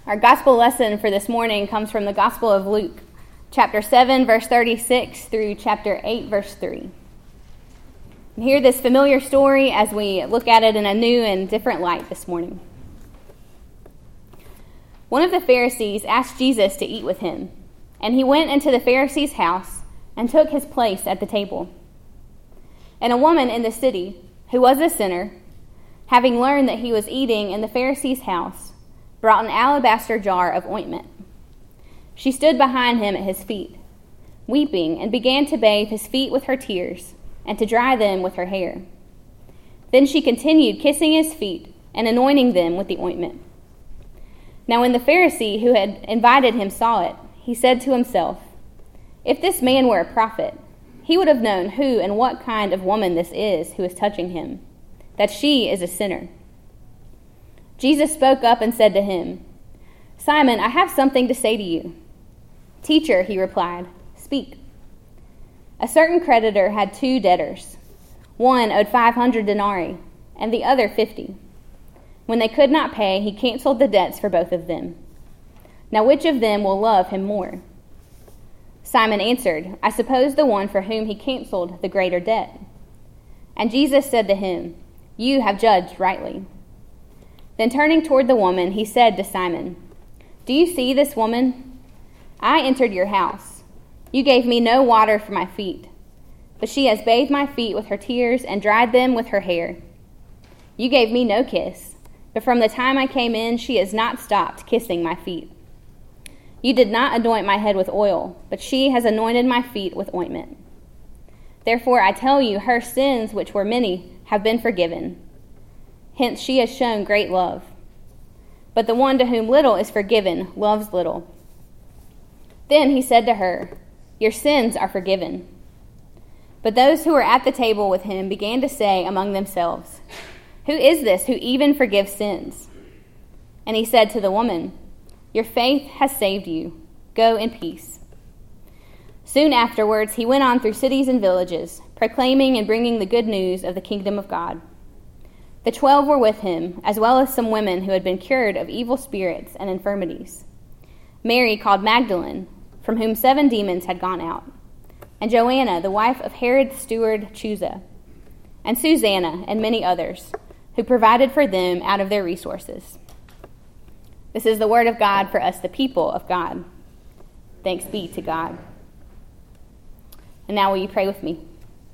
Our gospel lesson for this morning comes from the Gospel of Luke, chapter 7, verse 36 through chapter 8, verse 3. And hear this familiar story as we look at it in a new and different light this morning. One of the Pharisees asked Jesus to eat with him, and he went into the Pharisee's house and took his place at the table. And a woman in the city, who was a sinner, having learned that he was eating in the Pharisee's house, brought an alabaster jar of ointment. She stood behind him at his feet, weeping, and began to bathe his feet with her tears and to dry them with her hair. Then she continued kissing his feet and anointing them with the ointment. Now when the Pharisee who had invited him saw it, he said to himself, "If this man were a prophet, he would have known who and what kind of woman this is who is touching him, that she is a sinner." Jesus spoke up and said to him, "Simon, I have something to say to you." "Teacher," he replied, "speak." A certain creditor had 2 debtors. One owed 500 denarii, and the other 50. When they could not pay, he canceled the debts for both of them. Now which of them will love him more? Simon answered, "I suppose the one for whom he canceled the greater debt." And Jesus said to him, "You have judged rightly." Then turning toward the woman, he said to Simon, "Do you see this woman? I entered your house. You gave me no water for my feet, but she has bathed my feet with her tears and dried them with her hair. You gave me no kiss, but from the time I came in, she has not stopped kissing my feet. You did not anoint my head with oil, but she has anointed my feet with ointment. Therefore I tell you, her sins, which were many, have been forgiven. Hence she has shown great love. But the one to whom little is forgiven loves little." Then he said to her, "Your sins are forgiven." But those who were at the table with him began to say among themselves, "Who is this who even forgives sins?" And he said to the woman, "Your faith has saved you. Go in peace." Soon afterwards he went on through cities and villages, proclaiming and bringing the good news of the kingdom of God. The 12 were with him, as well as some women who had been cured of evil spirits and infirmities. Mary, called Magdalene, from whom 7 demons had gone out, and Joanna, the wife of Herod's steward Chuza, and Susanna, and many others, who provided for them out of their resources. This is the word of God for us, the people of God. Thanks be to God. And now will you pray with me?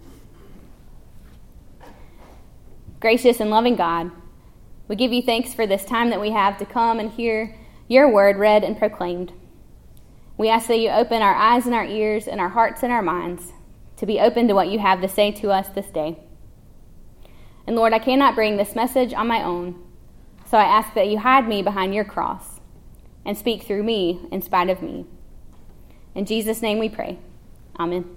Gracious and loving God, we give you thanks for this time that we have to come and hear your word read and proclaimed. We ask that you open our eyes and our ears and our hearts and our minds to be open to what you have to say to us this day. And Lord, I cannot bring this message on my own, so I ask that you hide me behind your cross and speak through me in spite of me. In Jesus' name we pray. Amen.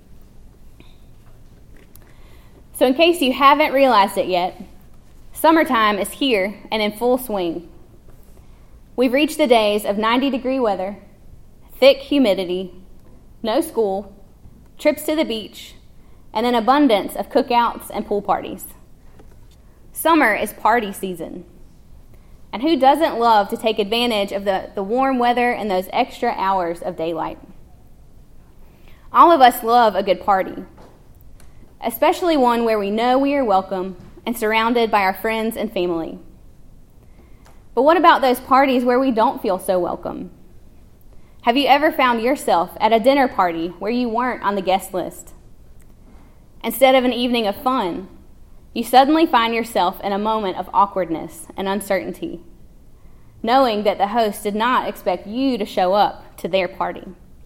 So in case you haven't realized it yet, summertime is here and in full swing. We've reached the days of 90-degree weather, thick humidity, no school, trips to the beach, and an abundance of cookouts and pool parties. Summer is party season. And who doesn't love to take advantage of the warm weather and those extra hours of daylight? All of us love a good party, especially one where we know we are welcome and surrounded by our friends and family. But what about those parties where we don't feel so welcome? Have you ever found yourself at a dinner party where you weren't on the guest list? Instead of an evening of fun, you suddenly find yourself in a moment of awkwardness and uncertainty, knowing that the host did not expect you to show up to their party.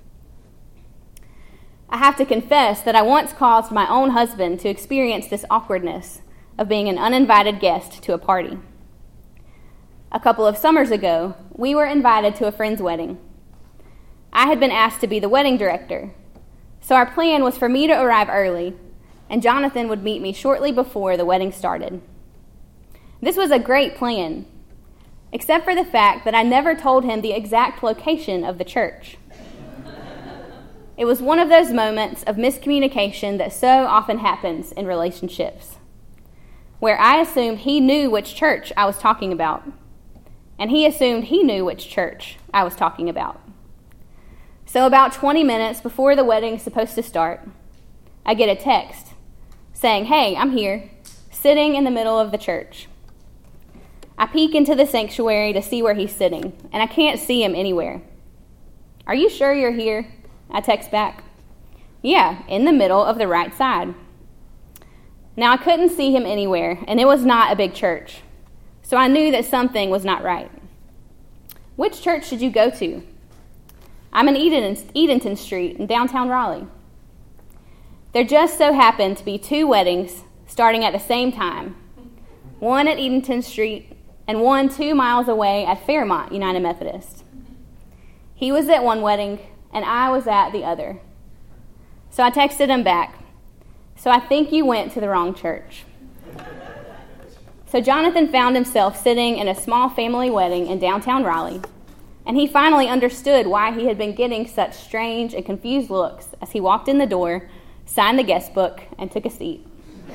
I have to confess that I once caused my own husband to experience this awkwardness of being an uninvited guest to a party. A couple of summers ago, we were invited to a friend's wedding. I had been asked to be the wedding director, so our plan was for me to arrive early, and Jonathan would meet me shortly before the wedding started. This was a great plan, except for the fact that I never told him the exact location of the church. It was one of those moments of miscommunication that so often happens in relationships, where I assumed he knew which church I was talking about, and he assumed he knew which church I was talking about. So about 20 minutes before the wedding's supposed to start, I get a text saying, "Hey, I'm here, sitting in the middle of the church." I peek into the sanctuary to see where he's sitting, and I can't see him anywhere. "Are you sure you're here?" I text back. "Yeah, in the middle of the right side." Now, I couldn't see him anywhere, and it was not a big church, so I knew that something was not right. "Which church should you go to?" "I'm in Edenton Street in downtown Raleigh." There just so happened to be 2 weddings starting at the same time, one at Edenton Street and one 2 miles away at Fairmont United Methodist. He was at one wedding, and I was at the other. So I texted him back, "So I think you went to the wrong church." So Jonathan found himself sitting in a small family wedding in downtown Raleigh, and he finally understood why he had been getting such strange and confused looks as he walked in the door, signed the guest book, and took a seat.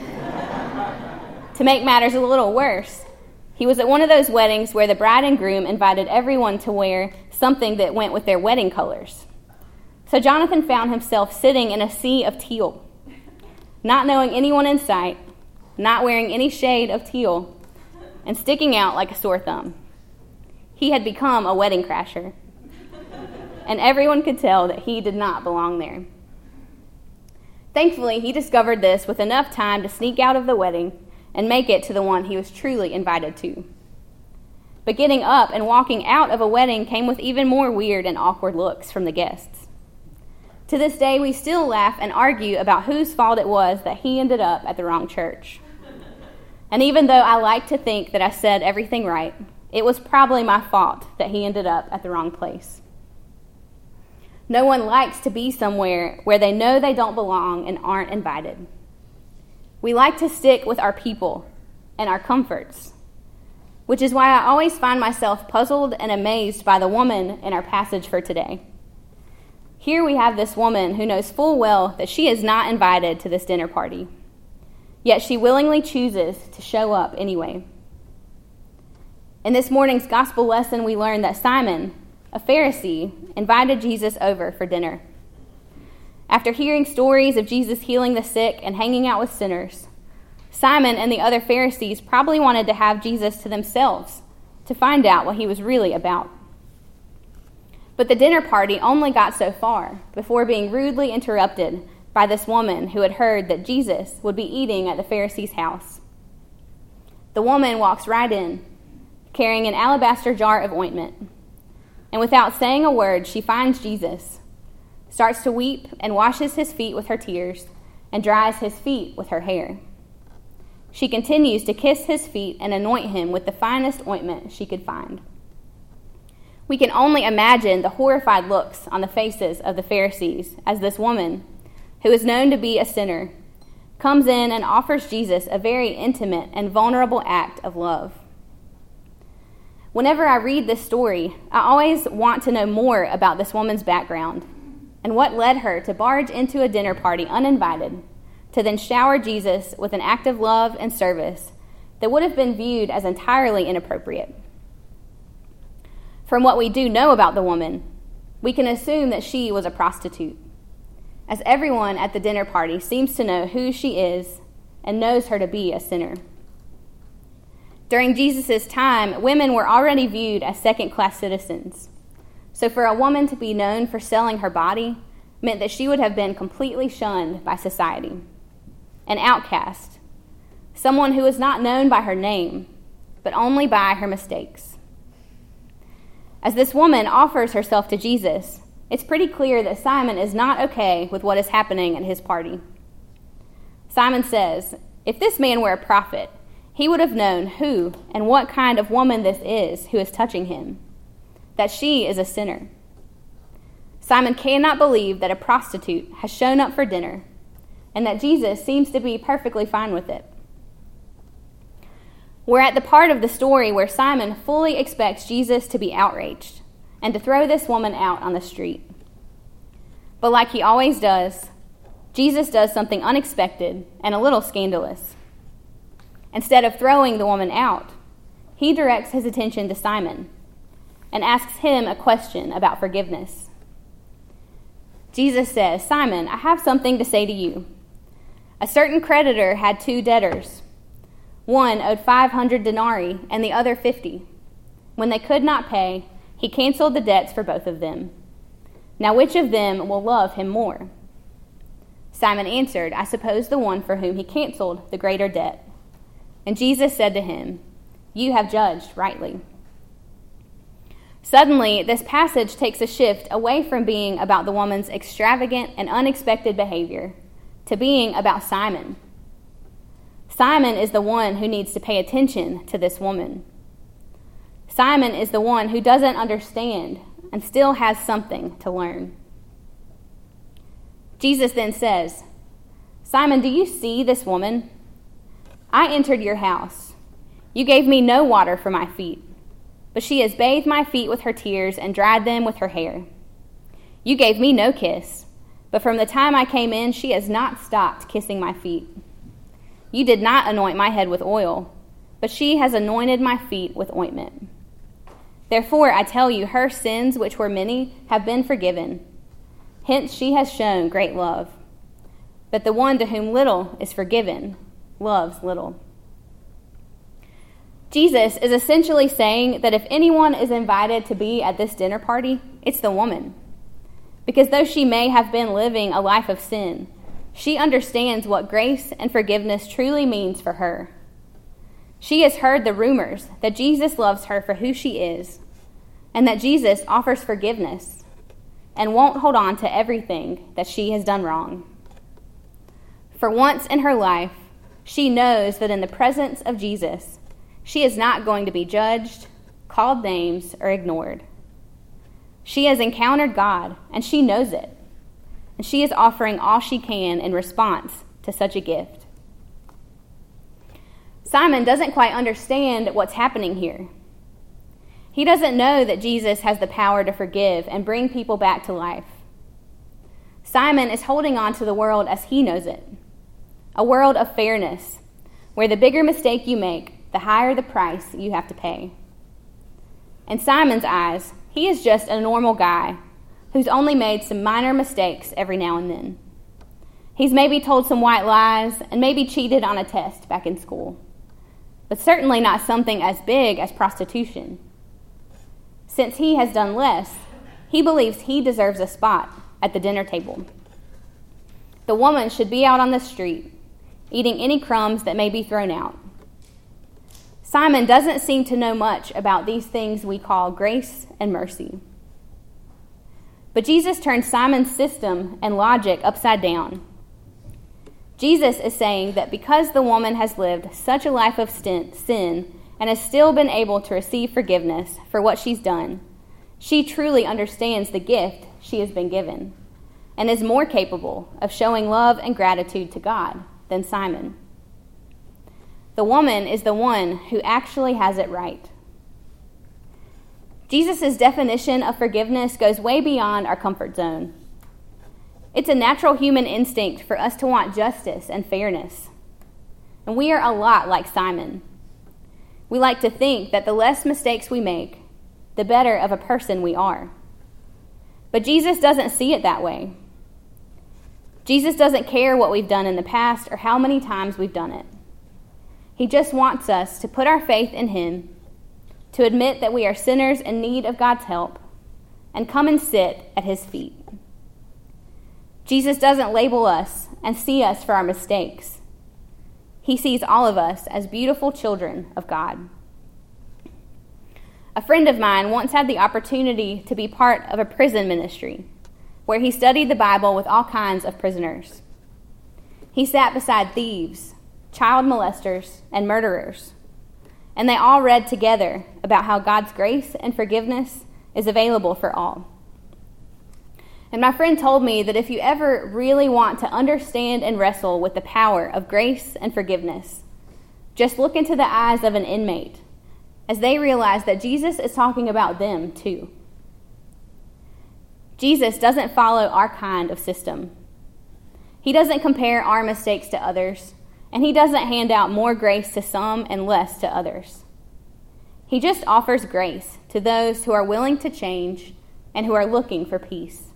To make matters a little worse, he was at one of those weddings where the bride and groom invited everyone to wear something that went with their wedding colors. So Jonathan found himself sitting in a sea of teal, not knowing anyone in sight, not wearing any shade of teal, and sticking out like a sore thumb. He had become a wedding crasher, and everyone could tell that he did not belong there. Thankfully, he discovered this with enough time to sneak out of the wedding and make it to the one he was truly invited to. But getting up and walking out of a wedding came with even more weird and awkward looks from the guests. To this day, we still laugh and argue about whose fault it was that he ended up at the wrong church. And even though I like to think that I said everything right, it was probably my fault that he ended up at the wrong place. No one likes to be somewhere where they know they don't belong and aren't invited. We like to stick with our people and our comforts, which is why I always find myself puzzled and amazed by the woman in our passage for today. Here we have this woman who knows full well that she is not invited to this dinner party, yet she willingly chooses to show up anyway. In this morning's gospel lesson, we learn that Simon, a Pharisee, invited Jesus over for dinner. After hearing stories of Jesus healing the sick and hanging out with sinners, Simon and the other Pharisees probably wanted to have Jesus to themselves to find out what he was really about. But the dinner party only got so far before being rudely interrupted by this woman who had heard that Jesus would be eating at the Pharisee's house. The woman walks right in, carrying an alabaster jar of ointment, and without saying a word, she finds Jesus, starts to weep and washes his feet with her tears, and dries his feet with her hair. She continues to kiss his feet and anoint him with the finest ointment she could find. We can only imagine the horrified looks on the faces of the Pharisees as this woman, who is known to be a sinner, comes in and offers Jesus a very intimate and vulnerable act of love. Whenever I read this story, I always want to know more about this woman's background and what led her to barge into a dinner party uninvited, to then shower Jesus with an act of love and service that would have been viewed as entirely inappropriate. From what we do know about the woman, we can assume that she was a prostitute, as everyone at the dinner party seems to know who she is and knows her to be a sinner. During Jesus' time, women were already viewed as second-class citizens. So for a woman to be known for selling her body meant that she would have been completely shunned by society, an outcast, someone who was not known by her name, but only by her mistakes. As this woman offers herself to Jesus, it's pretty clear that Simon is not okay with what is happening at his party. Simon says, if this man were a prophet, he would have known who and what kind of woman this is who is touching him, that she is a sinner. Simon cannot believe that a prostitute has shown up for dinner and that Jesus seems to be perfectly fine with it. We're at the part of the story where Simon fully expects Jesus to be outraged and to throw this woman out on the street. But like he always does, Jesus does something unexpected and a little scandalous. Instead of throwing the woman out, he directs his attention to Simon and asks him a question about forgiveness. Jesus says, "Simon, I have something to say to you. A certain creditor had 2 debtors. One owed 500 denarii and the other 50. When they could not pay, he canceled the debts for both of them. Now which of them will love him more?" Simon answered, "I suppose the one for whom he canceled the greater debt." And Jesus said to him, "You have judged rightly." Suddenly, this passage takes a shift away from being about the woman's extravagant and unexpected behavior to being about Simon. Simon is the one who needs to pay attention to this woman. Simon is the one who doesn't understand and still has something to learn. Jesus then says, "Simon, do you see this woman? I entered your house. You gave me no water for my feet, but she has bathed my feet with her tears and dried them with her hair. You gave me no kiss, but from the time I came in, she has not stopped kissing my feet. You did not anoint my head with oil, but she has anointed my feet with ointment. Therefore, I tell you, her sins, which were many, have been forgiven. Hence she has shown great love. But the one to whom little is forgiven loves little." Jesus is essentially saying that if anyone is invited to be at this dinner party, it's the woman. Because though she may have been living a life of sin, she understands what grace and forgiveness truly means for her. She has heard the rumors that Jesus loves her for who she is, and that Jesus offers forgiveness and won't hold on to everything that she has done wrong. For once in her life, she knows that in the presence of Jesus, she is not going to be judged, called names, or ignored. She has encountered God, and she knows it, and she is offering all she can in response to such a gift. Simon doesn't quite understand what's happening here. He doesn't know that Jesus has the power to forgive and bring people back to life. Simon is holding on to the world as he knows it, a world of fairness, where the bigger mistake you make, the higher the price you have to pay. In Simon's eyes, he is just a normal guy who's only made some minor mistakes every now and then. He's maybe told some white lies and maybe cheated on a test back in school, but certainly not something as big as prostitution. Since he has done less, he believes he deserves a spot at the dinner table. The woman should be out on the street, eating any crumbs that may be thrown out. Simon doesn't seem to know much about these things we call grace and mercy. But Jesus turns Simon's system and logic upside down. Jesus is saying that because the woman has lived such a life of sin and has still been able to receive forgiveness for what she's done, she truly understands the gift she has been given and is more capable of showing love and gratitude to God than Simon. The woman is the one who actually has it right. Jesus' definition of forgiveness goes way beyond our comfort zone. It's a natural human instinct for us to want justice and fairness. And we are a lot like Simon. We like to think that the less mistakes we make, the better of a person we are. But Jesus doesn't see it that way. Jesus doesn't care what we've done in the past or how many times we've done it. He just wants us to put our faith in him, to admit that we are sinners in need of God's help, and come and sit at his feet. Jesus doesn't label us and see us for our mistakes. He sees all of us as beautiful children of God. A friend of mine once had the opportunity to be part of a prison ministry where he studied the Bible with all kinds of prisoners. He sat beside thieves, child molesters, and murderers, and they all read together about how God's grace and forgiveness is available for all. And my friend told me that if you ever really want to understand and wrestle with the power of grace and forgiveness, just look into the eyes of an inmate as they realize that Jesus is talking about them too. Jesus doesn't follow our kind of system. He doesn't compare our mistakes to others, and he doesn't hand out more grace to some and less to others. He just offers grace to those who are willing to change and who are looking for peace.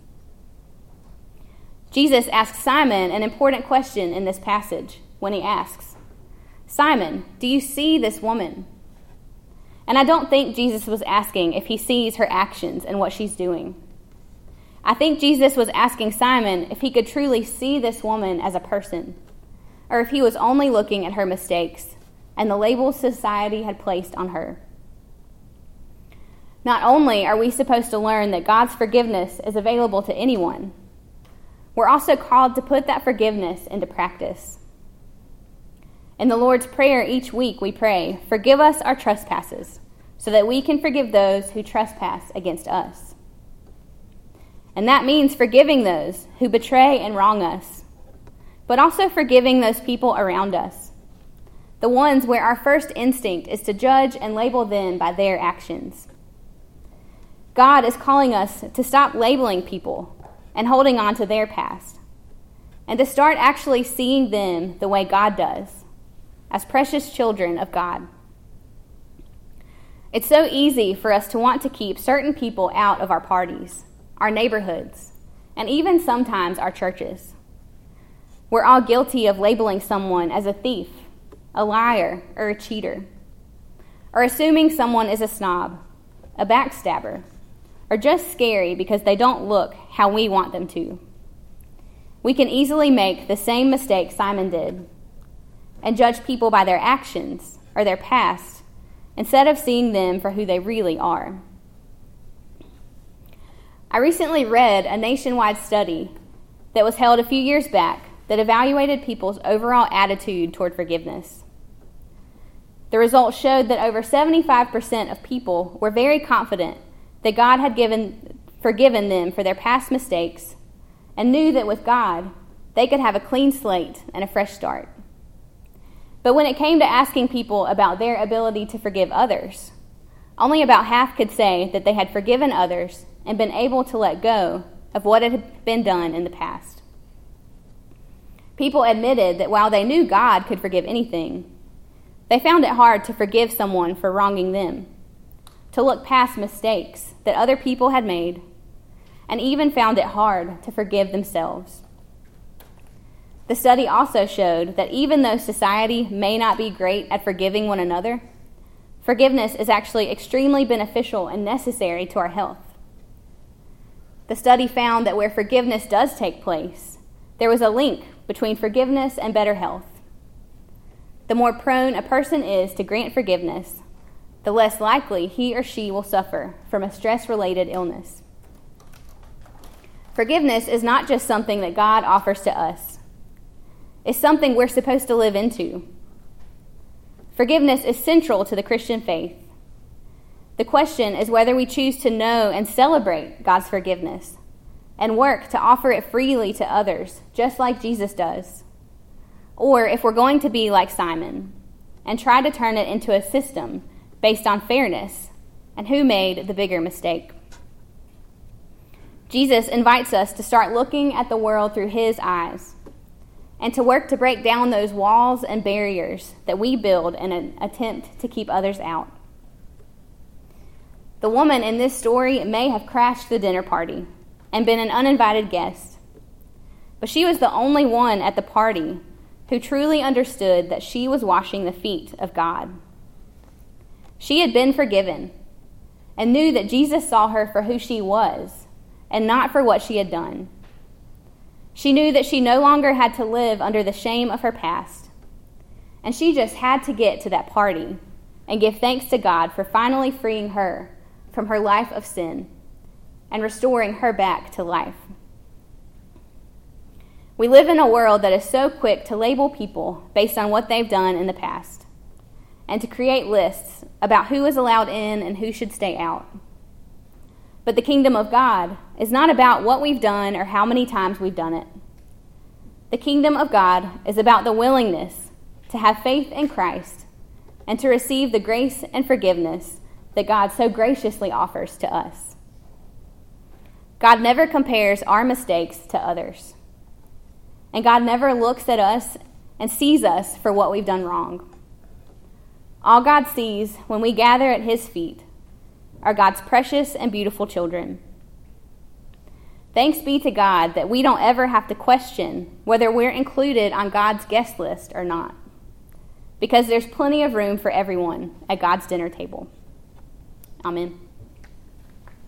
Jesus asks Simon an important question in this passage when he asks, "Simon, do you see this woman?" And I don't think Jesus was asking if he sees her actions and what she's doing. I think Jesus was asking Simon if he could truly see this woman as a person, or if he was only looking at her mistakes and the labels society had placed on her. Not only are we supposed to learn that God's forgiveness is available to anyone, we're also called to put that forgiveness into practice. In the Lord's Prayer each week we pray, "Forgive us our trespasses, so that we can forgive those who trespass against us." And that means forgiving those who betray and wrong us, but also forgiving those people around us, the ones where our first instinct is to judge and label them by their actions. God is calling us to stop labeling people and holding on to their past, and to start actually seeing them the way God does, as precious children of God. It's so easy for us to want to keep certain people out of our parties, our neighborhoods, and even sometimes our churches. We're all guilty of labeling someone as a thief, a liar, or a cheater, or assuming someone is a snob, a backstabber, or just scary because they don't look how we want them to. We can easily make the same mistake Simon did and judge people by their actions or their past instead of seeing them for who they really are. I recently read a nationwide study that was held a few years back that evaluated people's overall attitude toward forgiveness. The results showed that over 75% of people were very confident that God had forgiven them for their past mistakes and knew that with God, they could have a clean slate and a fresh start. But when it came to asking people about their ability to forgive others, only about half could say that they had forgiven others and been able to let go of what had been done in the past. People admitted that while they knew God could forgive anything, they found it hard to forgive someone for wronging them, to look past mistakes that other people had made, and even found it hard to forgive themselves. The study also showed that even though society may not be great at forgiving one another, forgiveness is actually extremely beneficial and necessary to our health. The study found that where forgiveness does take place, there was a link between forgiveness and better health. The more prone a person is to grant forgiveness, the less likely he or she will suffer from a stress-related illness. Forgiveness is not just something that God offers to us. It's something we're supposed to live into. Forgiveness is central to the Christian faith. The question is whether we choose to know and celebrate God's forgiveness and work to offer it freely to others, just like Jesus does, or if we're going to be like Simon and try to turn it into a system based on fairness and who made the bigger mistake. Jesus invites us to start looking at the world through his eyes and to work to break down those walls and barriers that we build in an attempt to keep others out. The woman in this story may have crashed the dinner party and been an uninvited guest, but she was the only one at the party who truly understood that she was washing the feet of God. She had been forgiven and knew that Jesus saw her for who she was and not for what she had done. She knew that she no longer had to live under the shame of her past, and she just had to get to that party and give thanks to God for finally freeing her from her life of sin and restoring her back to life. We live in a world that is so quick to label people based on what they've done in the past and to create lists about who is allowed in and who should stay out. But the kingdom of God is not about what we've done or how many times we've done it. The kingdom of God is about the willingness to have faith in Christ and to receive the grace and forgiveness that God so graciously offers to us. God never compares our mistakes to others, and God never looks at us and sees us for what we've done wrong. All God sees when we gather at his feet are God's precious and beautiful children. Thanks be to God that we don't ever have to question whether we're included on God's guest list or not, because there's plenty of room for everyone at God's dinner table. Amen.